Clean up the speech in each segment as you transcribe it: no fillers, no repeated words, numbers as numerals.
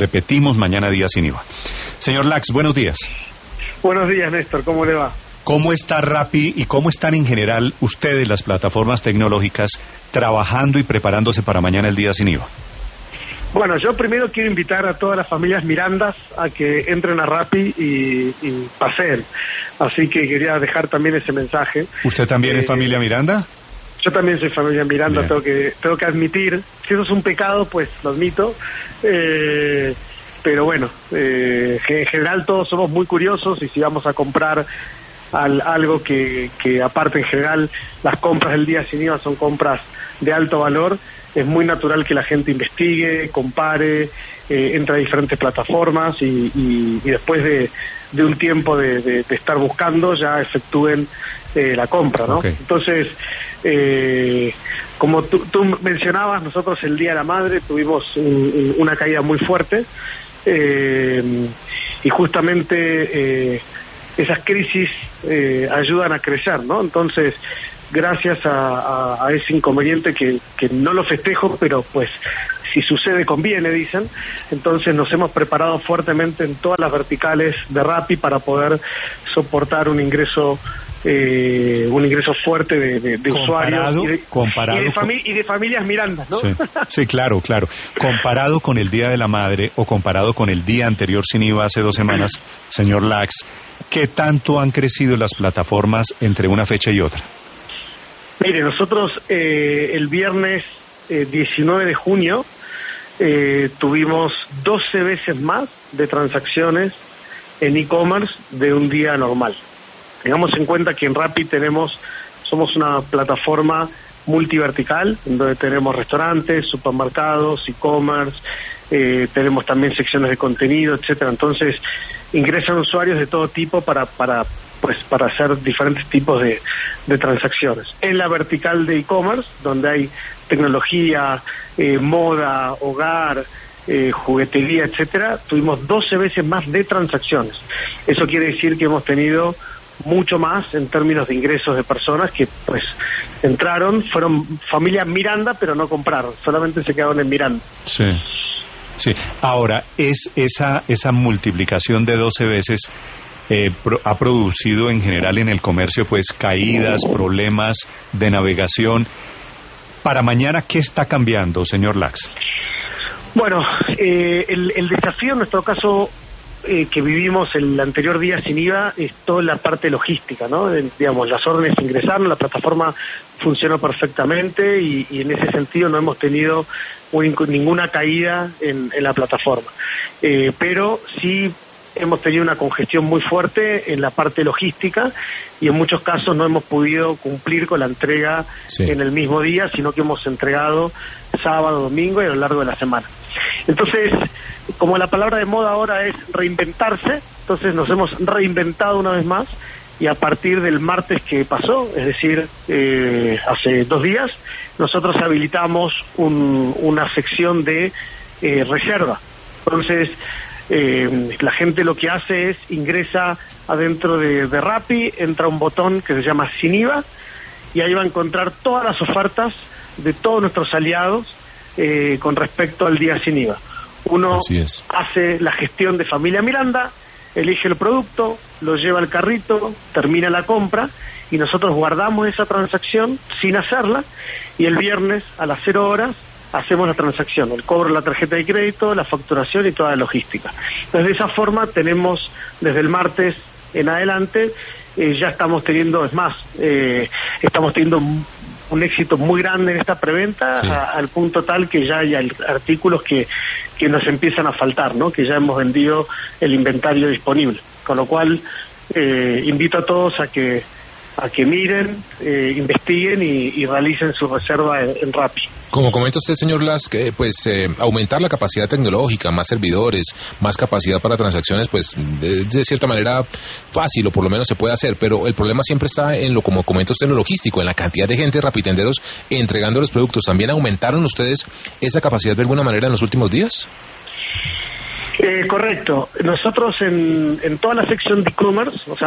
Repetimos, mañana día sin IVA. Señor Lax, buenos días. Buenos días, Néstor, ¿cómo le va? ¿Cómo está Rappi y cómo están en general ustedes, las plataformas tecnológicas, trabajando y preparándose para mañana el día sin IVA? Bueno, yo primero quiero invitar a todas las familias Mirandas a que entren a Rappi y paseen. Así que quería dejar también ese mensaje. ¿Usted también es familia Miranda? Yo también soy familia Miranda, tengo que admitir. Si eso es un pecado, pues lo admito. Pero bueno, en general todos somos muy curiosos y si vamos a comprar algo que aparte en general las compras del día sin IVA son compras de alto valor, es muy natural que la gente investigue, compare, entre a diferentes plataformas y después de un tiempo de estar buscando ya efectúen la compra, ¿no? Okay. Entonces, como tú mencionabas, nosotros el Día de la Madre tuvimos una caída muy fuerte y justamente esas crisis ayudan a crecer, ¿no? Entonces, gracias a ese inconveniente que no lo festejo, pero pues si sucede conviene, dicen. Entonces nos hemos preparado fuertemente en todas las verticales de Rappi para poder soportar un ingreso fuerte de usuarios y de familias Mirandas, ¿no? Sí, claro. Comparado con el Día de la Madre o comparado con el día anterior sin IVA hace 2 semanas, señor Lax, ¿qué tanto han crecido las plataformas entre una fecha y otra? Mire, nosotros el viernes 19 de junio tuvimos 12 veces más de transacciones en e-commerce de un día normal. Tengamos en cuenta que en Rappi somos una plataforma multivertical, en donde tenemos restaurantes, supermercados, e-commerce, tenemos también secciones de contenido, etcétera. Entonces, ingresan usuarios de todo tipo para hacer diferentes tipos de transacciones. En la vertical de e-commerce, donde hay tecnología, moda, hogar, juguetería, etcétera, tuvimos 12 veces más de transacciones. Eso quiere decir que hemos tenido mucho más en términos de ingresos de personas que pues entraron, fueron familias Miranda, pero no compraron, solamente se quedaron en Miranda. Sí. Ahora, esa multiplicación de 12 veces ha producido en general en el comercio pues caídas, problemas de navegación. Para mañana, ¿qué está cambiando, señor Lax? Bueno, el desafío en nuestro caso que vivimos el anterior día sin IVA es toda la parte logística, ¿no? Digamos, las órdenes ingresaron, la plataforma funcionó perfectamente y en ese sentido no hemos tenido ninguna caída en la plataforma. Pero sí hemos tenido una congestión muy fuerte en la parte logística y en muchos casos no hemos podido cumplir con la entrega en el mismo día, sino que hemos entregado sábado, domingo y a lo largo de la semana. Entonces, como la palabra de moda ahora es reinventarse, entonces nos hemos reinventado una vez más y a partir del martes que pasó, es decir, hace 2 días, nosotros habilitamos una sección de reserva. Entonces, la gente lo que hace es ingresa adentro de Rappi, entra un botón que se llama Sin IVA y ahí va a encontrar todas las ofertas de todos nuestros aliados con respecto al día sin IVA. Uno hace la gestión de familia Miranda, elige el producto, lo lleva al carrito, termina la compra y nosotros guardamos esa transacción sin hacerla y el viernes a las 0 horas hacemos la transacción, el cobro de la tarjeta de crédito, la facturación y toda la logística. Entonces de esa forma tenemos desde el martes en adelante, ya estamos teniendo, estamos teniendo un éxito muy grande en esta preventa, al punto tal que ya hay artículos que nos empiezan a faltar, ¿no? Que ya hemos vendido el inventario disponible, con lo cual invito a todos a que miren, investiguen y realicen su reserva en Rappi. Como comenta usted, señor Lax, que aumentar la capacidad tecnológica, más servidores, más capacidad para transacciones, pues de cierta manera fácil, o por lo menos se puede hacer, pero el problema siempre está en lo, como comenta usted, en lo logístico, en la cantidad de gente, rapitenderos, entregando los productos. ¿También aumentaron ustedes esa capacidad de alguna manera en los últimos días? Correcto. Nosotros en toda la sección de e-commerce, o sea,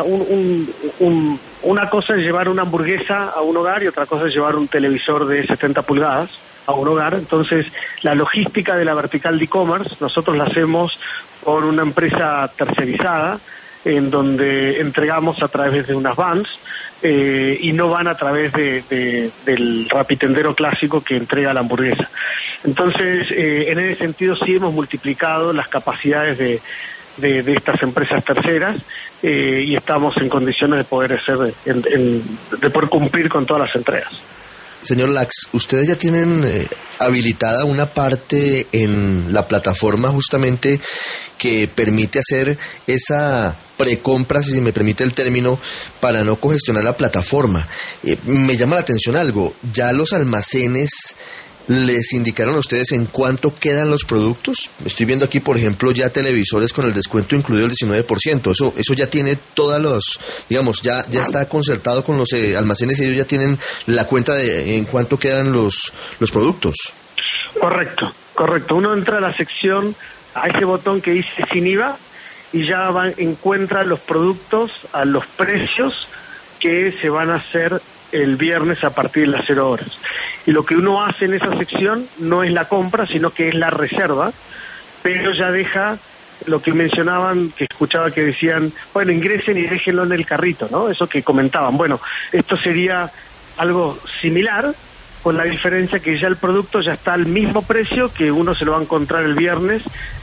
una cosa es llevar una hamburguesa a un hogar y otra cosa es llevar un televisor de 70 pulgadas. a un hogar. Entonces, la logística de la vertical de e-commerce nosotros la hacemos por una empresa tercerizada, en donde entregamos a través de unas vans y no van a través del rapitendero clásico que entrega la hamburguesa. Entonces, en ese sentido sí hemos multiplicado las capacidades de estas empresas terceras y estamos en condiciones de poder de poder cumplir con todas las entregas. Señor Lax, ustedes ya tienen habilitada una parte en la plataforma justamente que permite hacer esa precompra, si me permite el término, para no congestionar la plataforma. Me llama la atención algo, ¿ya los almacenes les indicaron a ustedes en cuánto quedan los productos? Estoy viendo aquí, por ejemplo, ya televisores con el descuento incluido del 19%. Eso ya tiene todas los, digamos, ya está concertado con los almacenes y ellos ya tienen la cuenta de en cuánto quedan los productos. Correcto. Uno entra a la sección, a ese botón que dice sin IVA, y ya encuentra los productos a los precios que se van a hacer el viernes a partir de las 0 horas. Y lo que uno hace en esa sección no es la compra, sino que es la reserva, pero ya deja lo que mencionaban, que escuchaba que decían, bueno, ingresen y déjenlo en el carrito, ¿no? Eso que comentaban. Bueno, esto sería algo similar, con la diferencia que ya el producto ya está al mismo precio que uno se lo va a encontrar el viernes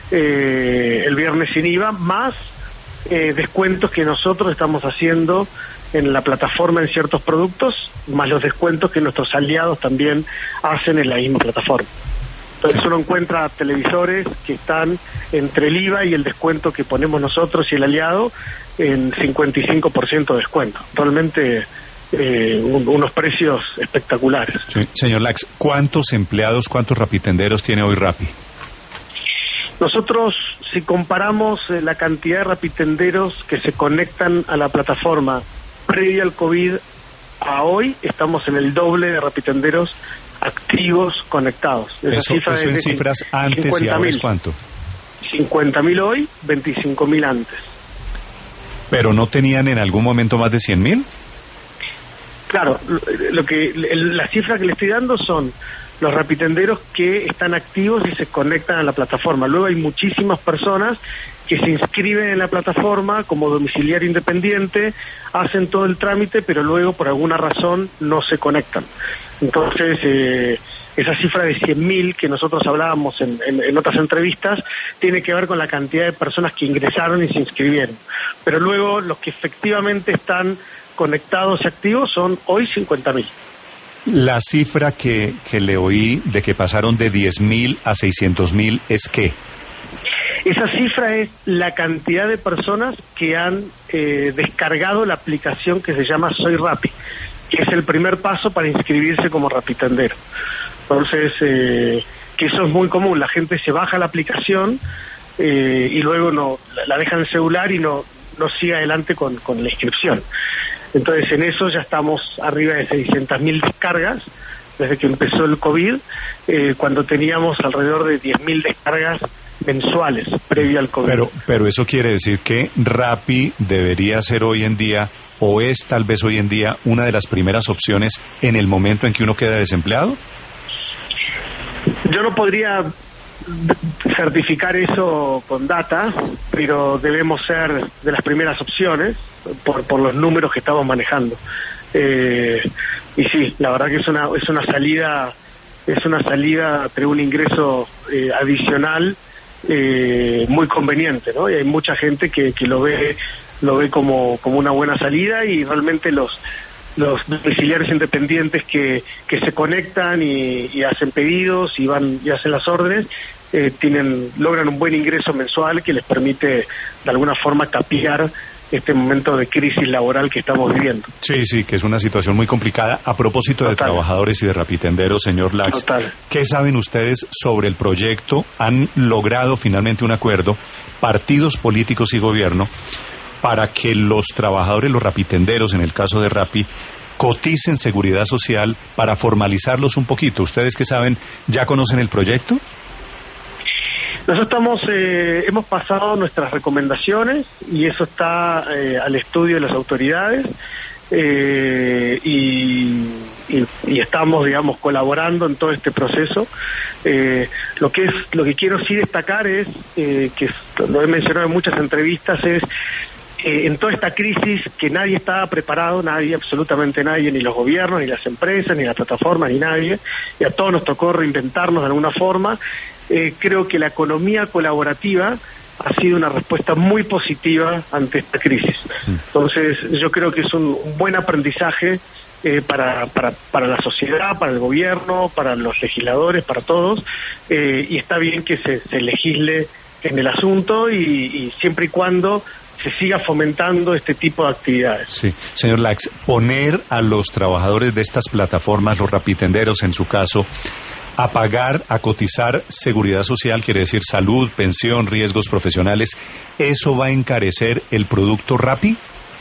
sin IVA, más descuentos que nosotros estamos haciendo en la plataforma en ciertos productos, más los descuentos que nuestros aliados también hacen en la misma plataforma. Entonces uno encuentra televisores que están entre el IVA y el descuento que ponemos nosotros y el aliado en 55% de descuento. Realmente unos precios espectaculares. Sí. Señor Lax, ¿cuántos empleados, cuántos rapitenderos tiene hoy Rappi? Nosotros, si comparamos la cantidad de rapitenderos que se conectan a la plataforma previa al COVID a hoy, estamos en el doble de rapitenderos activos conectados. Eso en cifras antes y ahora es ¿cuánto? 50.000 hoy, 25.000 antes. ¿Pero no tenían en algún momento más de 100.000? Claro, la cifra que le estoy dando son los rapitenderos que están activos y se conectan a la plataforma. Luego hay muchísimas personas que se inscriben en la plataforma como domiciliario independiente, hacen todo el trámite, pero luego por alguna razón no se conectan. Entonces, esa cifra de 100.000 que nosotros hablábamos en otras entrevistas tiene que ver con la cantidad de personas que ingresaron y se inscribieron. Pero luego los que efectivamente están conectados y activos son hoy 50.000. La cifra que le oí de que pasaron de 10.000 a 600.000 es ¿qué? Esa cifra es la cantidad de personas que han descargado la aplicación que se llama Soy Rappi, que es el primer paso para inscribirse como rapitendero. Entonces, que eso es muy común, la gente se baja la aplicación y luego la deja en el celular y no sigue adelante con la inscripción. Entonces, en eso ya estamos arriba de 600.000 descargas desde que empezó el COVID, cuando teníamos alrededor de 10.000 descargas mensuales previo al COVID. Pero eso quiere decir que Rappi debería ser hoy en día, o es tal vez hoy en día, una de las primeras opciones en el momento en que uno queda desempleado. Yo no podría certificar eso con data, pero debemos ser de las primeras opciones por los números que estamos manejando. Y sí, la verdad que es una salida de un ingreso adicional muy conveniente, ¿no? Y hay mucha gente que lo ve como una buena salida, y realmente los domiciliarios independientes que se conectan y hacen pedidos y van y hacen las órdenes, logran un buen ingreso mensual que les permite de alguna forma capear este momento de crisis laboral que estamos viviendo. Sí, que es una situación muy complicada. A propósito de trabajadores y de rapitenderos, señor Lax, ¿qué saben ustedes sobre el proyecto? ¿Han logrado finalmente un acuerdo, partidos políticos y gobierno, para que los trabajadores, los rapitenderos, en el caso de Rappi, coticen seguridad social para formalizarlos un poquito? ¿Ustedes qué saben? ¿Ya conocen el proyecto? Nosotros hemos pasado nuestras recomendaciones y eso está al estudio de las autoridades y estamos, digamos, colaborando en todo este proceso. Lo que quiero sí destacar es, que lo he mencionado en muchas entrevistas, es en toda esta crisis que nadie estaba preparado, absolutamente nadie, ni los gobiernos, ni las empresas, ni las plataformas, ni nadie, y a todos nos tocó reinventarnos de alguna forma. Creo que la economía colaborativa ha sido una respuesta muy positiva ante esta crisis. Entonces, yo creo que es un buen aprendizaje para la sociedad, para el gobierno, para los legisladores, para todos, y está bien que se legisle en el asunto y siempre y cuando se siga fomentando este tipo de actividades. Sí, señor Lax, poner a los trabajadores de estas plataformas, los rapitenderos en su caso, a pagar, a cotizar seguridad social, quiere decir salud, pensión, riesgos profesionales, ¿eso va a encarecer el producto Rappi?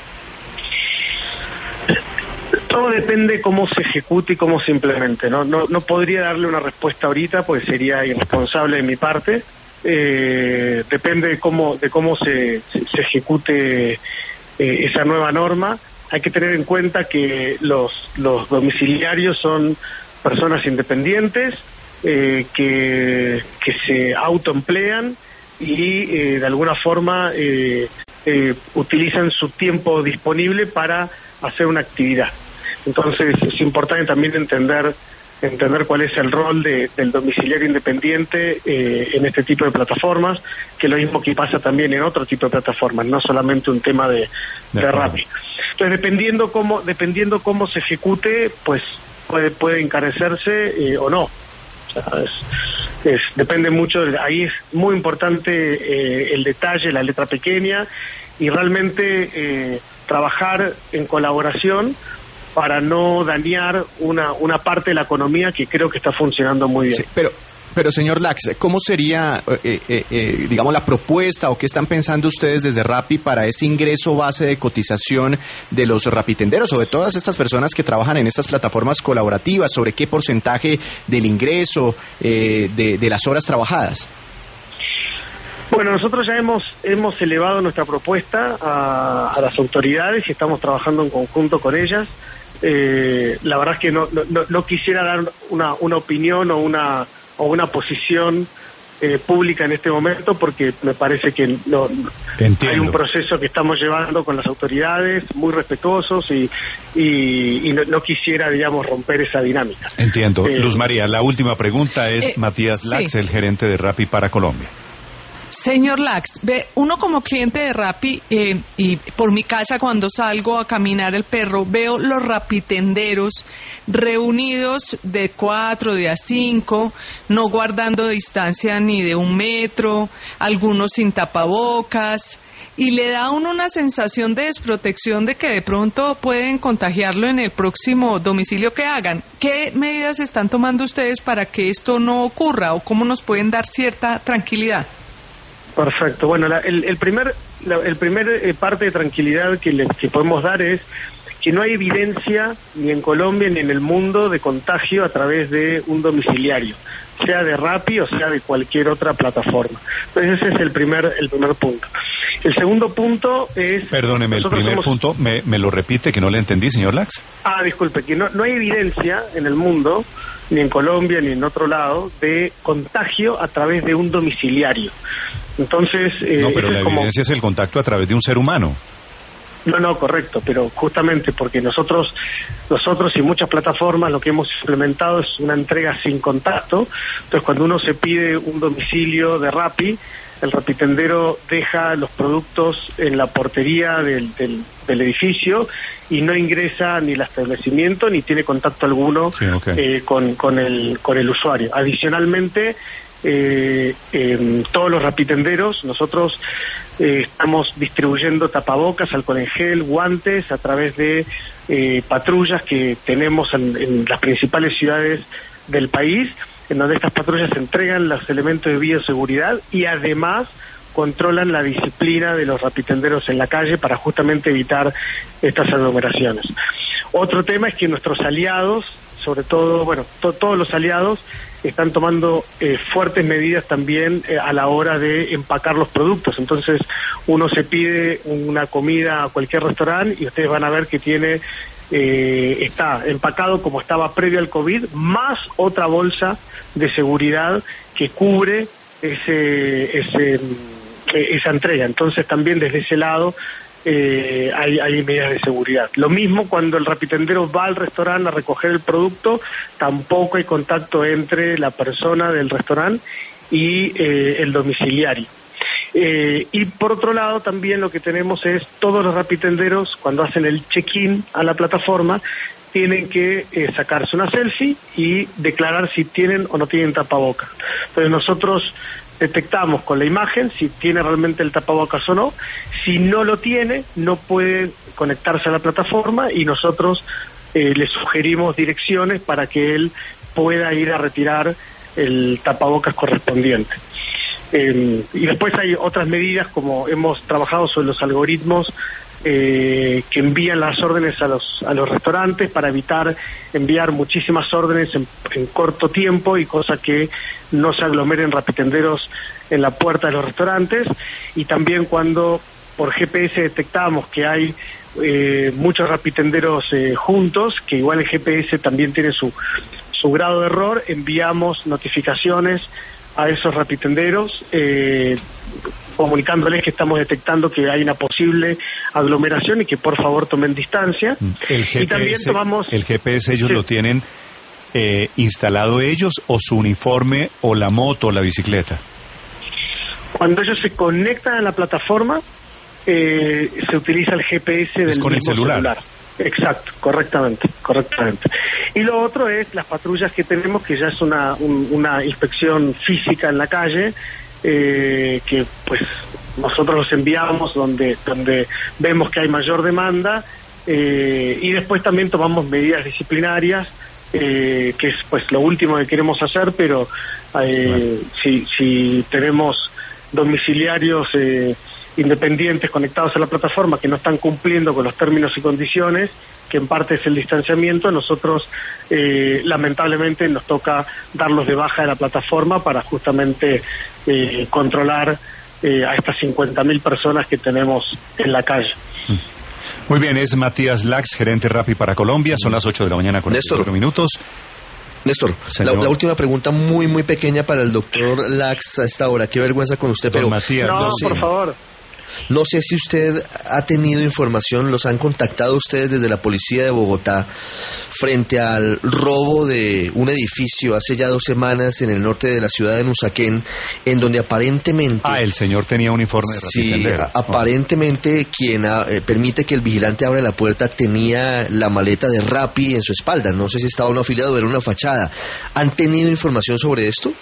Todo depende cómo se ejecute y cómo se implemente. No podría darle una respuesta ahorita, pues sería irresponsable de mi parte. Depende de cómo se ejecute esa nueva norma. Hay que tener en cuenta que los domiciliarios son personas independientes que se autoemplean y de alguna forma utilizan su tiempo disponible para hacer una actividad. Entonces es importante también entender cuál es el rol del domiciliario independiente en este tipo de plataformas, que es lo mismo que pasa también en otro tipo de plataformas, no solamente un tema de Rappi. Entonces, dependiendo cómo se ejecute, pues puede encarecerse o no. O sea, depende mucho, ahí es muy importante el detalle, la letra pequeña, y realmente trabajar en colaboración para no dañar una parte de la economía que creo que está funcionando muy bien. Sí, pero señor Lax, ¿cómo sería, digamos, la propuesta o qué están pensando ustedes desde Rappi para ese ingreso base de cotización de los rapitenderos o de todas estas personas que trabajan en estas plataformas colaborativas? ¿Sobre qué porcentaje del ingreso, de las horas trabajadas? Bueno, nosotros ya hemos elevado nuestra propuesta a las autoridades y estamos trabajando en conjunto con ellas. La verdad es que no quisiera dar una opinión o una posición pública en este momento, porque me parece que hay un proceso que estamos llevando con las autoridades muy respetuosos y no quisiera, digamos, romper esa dinámica. Entiendo. Luz María, la última pregunta es Matías Lax, el gerente de Rappi para Colombia. Señor Lax, uno como cliente de Rappi, y por mi casa cuando salgo a caminar el perro, veo los rapitenderos reunidos de 4, de a 5, no guardando distancia ni de 1 metro, algunos sin tapabocas, y le da a uno una sensación de desprotección de que de pronto pueden contagiarlo en el próximo domicilio que hagan. ¿Qué medidas están tomando ustedes para que esto no ocurra o cómo nos pueden dar cierta tranquilidad? Perfecto. Bueno, el primer parte de tranquilidad que podemos dar es que no hay evidencia ni en Colombia ni en el mundo de contagio a través de un domiciliario, sea de Rappi o sea de cualquier otra plataforma. Entonces ese es el primer punto. El segundo punto es... Perdóneme, el primer punto, ¿me lo repite que no le entendí, señor Lax? Disculpe, que no hay evidencia en el mundo, ni en Colombia ni en otro lado, de contagio a través de un domiciliario. Entonces... no, pero la evidencia es el contacto a través de un ser humano. No, correcto, pero justamente porque nosotros y muchas plataformas lo que hemos implementado es una entrega sin contacto. Entonces, cuando uno se pide un domicilio de Rappi, el rapitendero deja los productos en la portería del edificio y no ingresa ni al establecimiento ni tiene contacto alguno con el usuario. Adicionalmente, todos los rapitenderos, nosotros estamos distribuyendo tapabocas, alcohol en gel, guantes a través de patrullas que tenemos en las principales ciudades del país, en donde estas patrullas entregan los elementos de bioseguridad y además controlan la disciplina de los rapitenderos en la calle para justamente evitar estas aglomeraciones. Otro tema es que nuestros aliados, sobre todo, todos los aliados están tomando fuertes medidas también a la hora de empacar los productos. Entonces uno se pide una comida a cualquier restaurante y ustedes van a ver que tiene está empacado como estaba previo al COVID, más otra bolsa de seguridad que cubre esa entrega. Entonces también desde ese lado hay medidas de seguridad. Lo mismo cuando el rapitendero va al restaurante a recoger el producto, tampoco hay contacto entre la persona del restaurante y el domiciliario. Y por otro lado también lo que tenemos es todos los rapitenderos cuando hacen el check-in a la plataforma tienen que sacarse una selfie y declarar si tienen o no tienen tapabocas. Entonces nosotros detectamos con la imagen si tiene realmente el tapabocas o no. Si no lo tiene, no puede conectarse a la plataforma y nosotros le sugerimos direcciones para que él pueda ir a retirar el tapabocas correspondiente. Y después hay otras medidas, como hemos trabajado sobre los algoritmos que envían las órdenes a los restaurantes para evitar enviar muchísimas órdenes en corto tiempo y cosa que no se aglomeren rapitenderos en la puerta de los restaurantes. Y también cuando por GPS detectamos que hay muchos rapitenderos juntos, que igual el GPS también tiene su grado de error, enviamos notificaciones a esos rapitenderos comunicándoles que estamos detectando que hay una posible aglomeración y que por favor tomen distancia. El GPS, y también tomamos... ¿El GPS ellos sí. lo tienen instalado ellos o su uniforme o la moto o la bicicleta? Cuando ellos se conectan a la plataforma se utiliza el GPS del con el mismo celular. Exacto, correctamente. Y lo otro es las patrullas que tenemos, que ya es una inspección física en la calle, que pues nosotros los enviamos donde vemos que hay mayor demanda, y después también tomamos medidas disciplinarias, que es pues lo último que queremos hacer, pero si tenemos domiciliarios independientes conectados a la plataforma que no están cumpliendo con los términos y condiciones, que en parte es el distanciamiento, nosotros lamentablemente nos toca darlos de baja de la plataforma para justamente controlar a estas 50.000 personas que tenemos en la calle. Muy bien, es Matías Lax, gerente Rappi para Colombia. Son las 8 de la mañana con 4 minutos. Néstor, la última pregunta muy muy pequeña para el doctor Lax a esta hora. Qué vergüenza con usted, pero Matías, no, por favor. No sé si usted ha tenido información, los han contactado ustedes desde la policía de Bogotá frente al robo de un edificio hace ya 2 semanas en el norte de la ciudad de Usaquén, en donde aparentemente... el señor tenía un informe de rapitendero. Sí, aparentemente quien permite que el vigilante abra la puerta tenía la maleta de Rappi en su espalda. No sé si estaba uno afiliado o era una fachada. ¿Han tenido información sobre esto?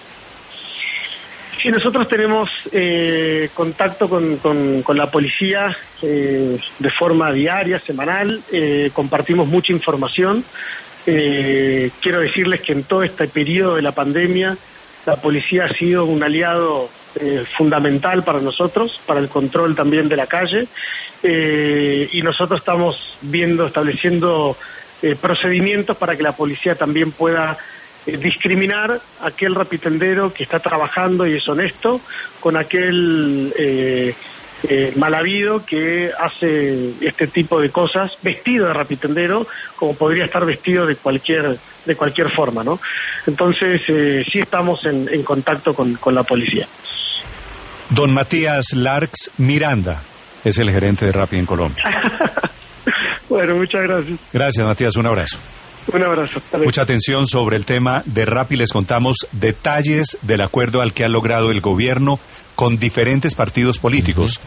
Sí, nosotros tenemos contacto con la policía de forma diaria, semanal, compartimos mucha información. Quiero decirles que en todo este periodo de la pandemia la policía ha sido un aliado fundamental para nosotros, para el control también de la calle, y nosotros estamos estableciendo procedimientos para que la policía también pueda discriminar aquel rapitendero que está trabajando y es honesto con aquel mal habido que hace este tipo de cosas vestido de rapitendero, como podría estar vestido de cualquier forma, ¿no? Entonces sí estamos en contacto con la policía. Don Matías Lax Miranda es el gerente de Rappi en Colombia. Bueno, muchas gracias. Gracias, Matías, un abrazo. Un abrazo. Mucha atención sobre el tema de Rappi. Les contamos detalles del acuerdo al que ha logrado el gobierno con diferentes partidos políticos.